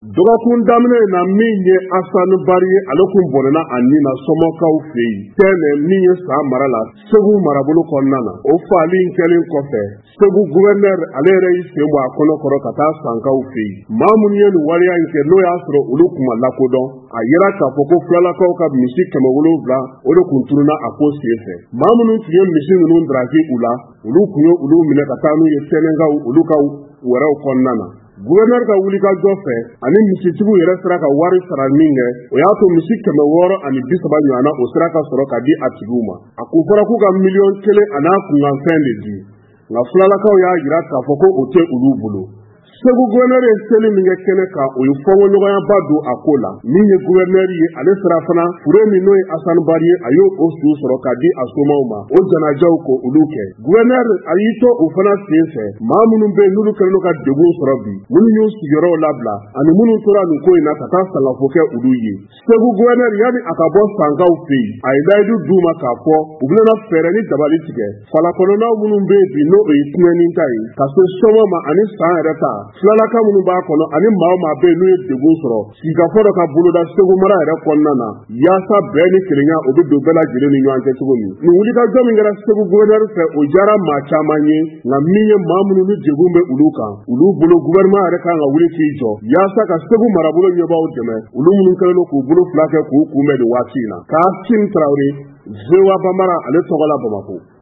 dɔgɔkun daminɛ na min ye Asani Bari ye ale kun bɔnɛna a ni na Sɔmɔkaw fɛ yen tɛnɛ min ye San mara la Segu marabolo kɔnɔna na o fali in kɛlen kɔfɛ Segu gouverneur ale yɛrɛ y'i sen bɔ a kɔnɔ kɔrɔ ka taa Sankaw fɛ yen maa minnu ye nin waleya in kɛ n'o y'a sɔrɔ olu kun ma lakodɔn a yera k'a fɔ ko Filalakaw ka misi 700 o de kun tununa a ko senfɛ maa minnu tun ye misi ninnu daraki u la olu kun ye olu minɛ ka taa n'u ye Sɛnɛgaw olu ka wɛrɛw kɔnɔna na gouverneur ka wulikajɔ fɛ ani misitigiw yɛrɛ sera ka wari sara min kɛ o y'a to misi 630 ɲɔgɔnna o sera ka sɔrɔ ka di a tigiw ma a kun fɔra k'u ka miliyɔn 1 an'a kunkanfɛn de di nka Filalakaw y'a jira k'a fɔ ko o tɛ olu bolo Segu gouverneur ye seli min kɛ kɛnɛ kan o ye fɔɲɔgɔnyaba don a ko la min ye gouverneur ye ale sera fana fure min n'o ye Asani Bari ye a y'o su sɔrɔ ka di a somaw ma o janajaw ko olu kɛ gouverneur a y'i to o fana senfɛ maa minnu bɛ yen n'olu kɛlen ka degun sɔrɔ bi minnu y'u sigiyɔrɔw labila ani minnu tora nin ko in na ka taa sangafo kɛ olu ye Segu gouverneur yani a ka bɔ Sankaw fɛ yen a ye layidu d'u ma k'a fɔ u bɛna fɛɛrɛ ni dabali tigɛ falakɔnɔnaw minnu bɛ yen bi n'o ye tiɲɛni ta ye ka se sɔmɔ ma ani san yɛrɛ ta Filalaka minnu b'a kɔnɔ ani maa bɛ n'u ye degun sɔrɔ sigikafɔ dɔ ka boloda Segu mara yɛrɛ kɔnɔna na yaasa bɛɛ ni kelenya o bɛ don bɛɛ lajɛlen ni ɲɔgɔn cɛ cogo min nin wulikajɔ min kɛra Segu gouverneur fɛ o diyara maa caman ye nka min ye maa minnu ni degun bɛ olu kan olu bolo gouvernement yɛrɛ kan ka wuli k'i jɔ yaasa ka Segu marabolo ɲɛbaaw dɛmɛ olu minnu kɛlen don k'u bolo fila kɛ k'u kunbɛn nin waati in na Kassim Traoré VOA Bambara ale tɔgɔ la Bamakɔ